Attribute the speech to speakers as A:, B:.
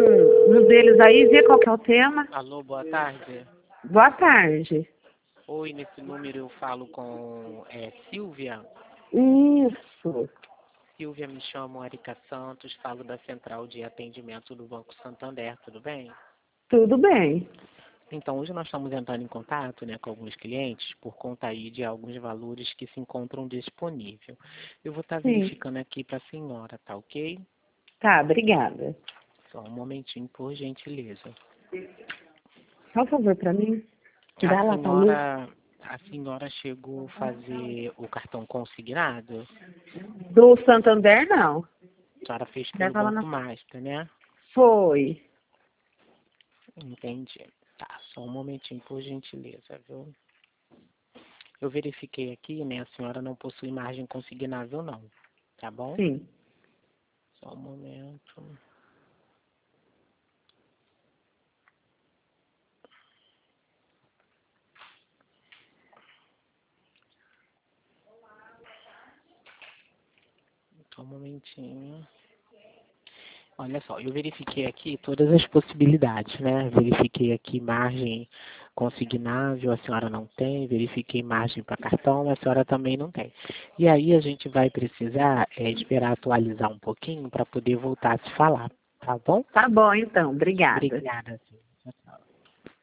A: um deles aí, vê qual que é o tema.
B: Alô, boa tarde.
A: Boa tarde.
B: Oi, nesse número eu falo com Silvia.
A: Isso.
B: Silvia, me chamo Erika Santos, falo da Central de Atendimento do Banco Santander, tudo bem?
A: Tudo bem.
B: Então, hoje nós estamos entrando em contato, né, com alguns clientes por conta aí de alguns valores que se encontram disponíveis. Eu vou estar
A: Sim.
B: verificando aqui para a senhora, tá ok?
A: Tá, obrigada.
B: Só um momentinho, por gentileza.
A: Faz um favor pra mim. Dá lá pra mim.
B: A senhora chegou a fazer o cartão consignado?
A: Do Santander, não.
B: A senhora fez pelo
A: Leva lá
B: Banco
A: na...
B: Master, né?
A: Foi.
B: Entendi. Tá, só um momentinho, por gentileza, viu? Eu verifiquei aqui, né? A senhora não possui margem consignável, não. Tá bom?
A: Sim.
B: Só um momento. Só um momentinho. Olha só, eu verifiquei aqui todas as possibilidades, né? Verifiquei aqui margem consignável, a senhora não tem. Verifiquei margem para cartão, a senhora também não tem. E aí a gente vai precisar esperar atualizar um pouquinho para poder voltar a se falar, tá bom?
A: Tá bom, então. Obrigada.
B: Obrigada.